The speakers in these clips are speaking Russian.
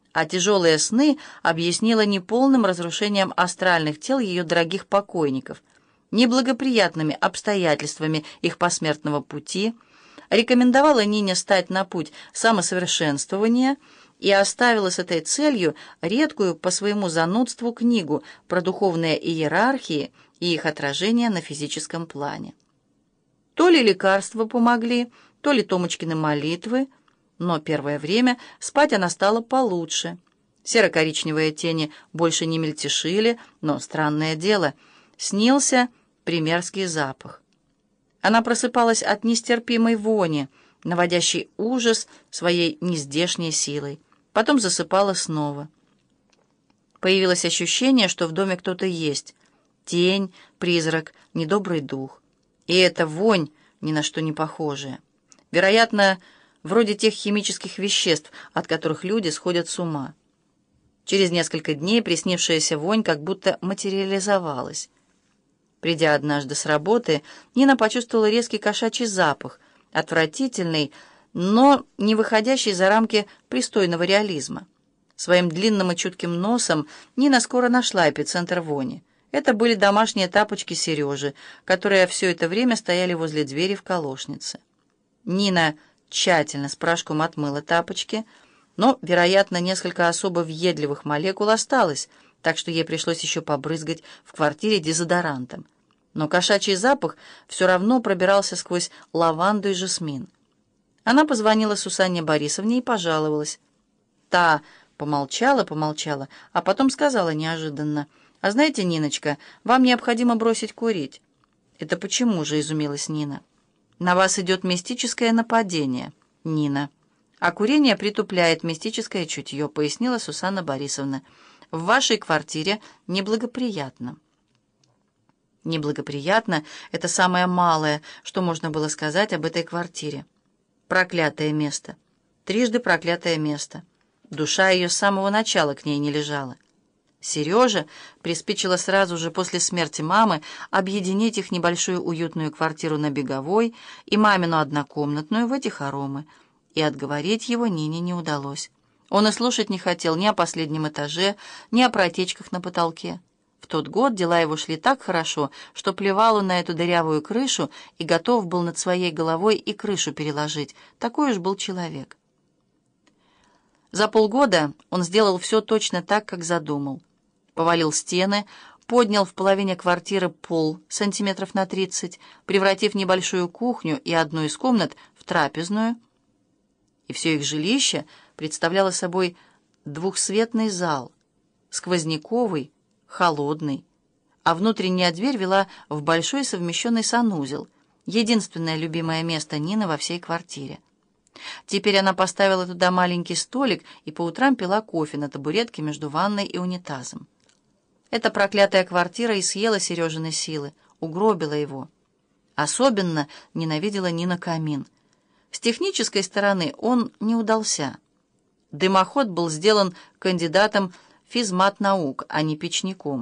а тяжелые сны объяснила неполным разрушением астральных тел ее дорогих покойников, неблагоприятными обстоятельствами их посмертного пути, рекомендовала Нине стать на путь самосовершенствования и оставила с этой целью редкую по своему занудству книгу про духовные иерархии и их отражение на физическом плане. То ли лекарства помогли, то ли Томочкины молитвы, но первое время спать она стала получше. Серо-коричневые тени больше не мельтешили, но, странное дело, снился примерский запах. Она просыпалась от нестерпимой вони, наводящей ужас своей нездешней силой. Потом засыпала снова. Появилось ощущение, что в доме кто-то есть. Тень, призрак, недобрый дух. И эта вонь ни на что не похожая. Вероятно, вроде тех химических веществ, от которых люди сходят с ума. Через несколько дней приснившаяся вонь как будто материализовалась. Придя однажды с работы, Нина почувствовала резкий кошачий запах, отвратительный, но не выходящий за рамки пристойного реализма. Своим длинным и чутким носом Нина скоро нашла эпицентр вони. Это были домашние тапочки Сережи, которые все это время стояли возле двери в колошнице. Нина тщательно с порошком отмыла тапочки, но, вероятно, несколько особо въедливых молекул осталось, так что ей пришлось еще побрызгать в квартире дезодорантом. Но кошачий запах все равно пробирался сквозь лаванду и жасмин. Она позвонила Сусанне Борисовне и пожаловалась. Та помолчала, а потом сказала неожиданно: «А знаете, Ниночка, вам необходимо бросить курить». «Это почему же?» — изумилась Нина. «На вас идет мистическое нападение, Нина. А курение притупляет мистическое чутье», — пояснила Сусанна Борисовна. «В вашей квартире неблагоприятно». «Неблагоприятно» — это самое малое, что можно было сказать об этой квартире. Проклятое место. Трижды проклятое место. Душа ее с самого начала к ней не лежала. Сереже приспичило сразу же после смерти мамы объединить их небольшую уютную квартиру на Беговой и мамину однокомнатную в эти хоромы, и отговорить его Нине не удалось. Он и слушать не хотел ни о последнем этаже, ни о протечках на потолке. В тот год дела его шли так хорошо, что плевал он на эту дырявую крышу и готов был над своей головой и крышу переложить. Такой уж был человек. За полгода он сделал все точно так, как задумал. Повалил стены, поднял в половине квартиры пол сантиметров на 30, превратив небольшую кухню и одну из комнат в трапезную. И все их жилище представляло собой двухсветный зал, сквозняковый, холодный, а внутренняя дверь вела в большой совмещенный санузел, единственное любимое место Нины во всей квартире. Теперь она поставила туда маленький столик и по утрам пила кофе на табуретке между ванной и унитазом. Эта проклятая квартира и съела Сережины силы, угробила его. Особенно ненавидела Нина камин. С технической стороны он не удался. Дымоход был сделан кандидатом физмат-наук, а не печником.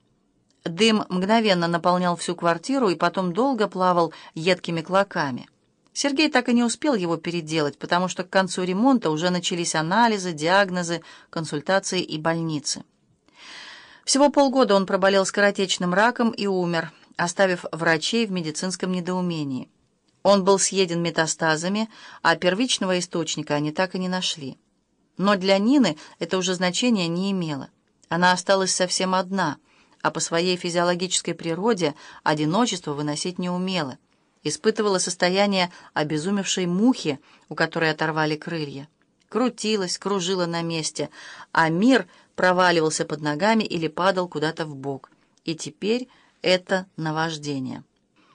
Дым мгновенно наполнял всю квартиру и потом долго плавал едкими клоками. Сергей так и не успел его переделать, потому что к концу ремонта уже начались анализы, диагнозы, консультации и больницы. Всего полгода он проболел скоротечным раком и умер, оставив врачей в медицинском недоумении. Он был съеден метастазами, а первичного источника они так и не нашли. Но для Нины это уже значения не имело. Она осталась совсем одна, а по своей физиологической природе одиночество выносить не умела. Испытывала состояние обезумевшей мухи, у которой оторвали крылья. Крутилась, кружила на месте, а мир проваливался под ногами или падал куда-то вбок. И теперь это наваждение.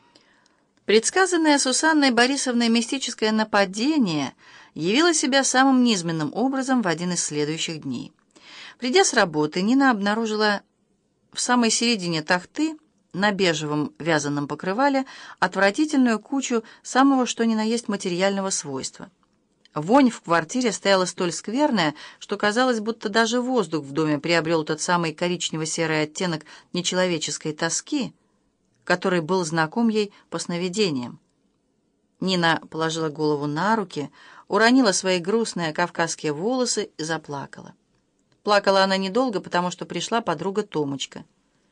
Предсказанное Сусанной Борисовной мистическое нападение явило себя самым низменным образом в один из следующих дней. Придя с работы, Нина обнаружила в самой середине тахты на бежевом вязаном покрывале отвратительную кучу самого что ни на есть материального свойства. Вонь в квартире стояла столь скверная, что казалось, будто даже воздух в доме приобрел тот самый коричнево-серый оттенок нечеловеческой тоски, который был знаком ей по сновидениям. Нина положила голову на руки, уронила свои грустные кавказские волосы и заплакала. Плакала она недолго, потому что пришла подруга Томочка.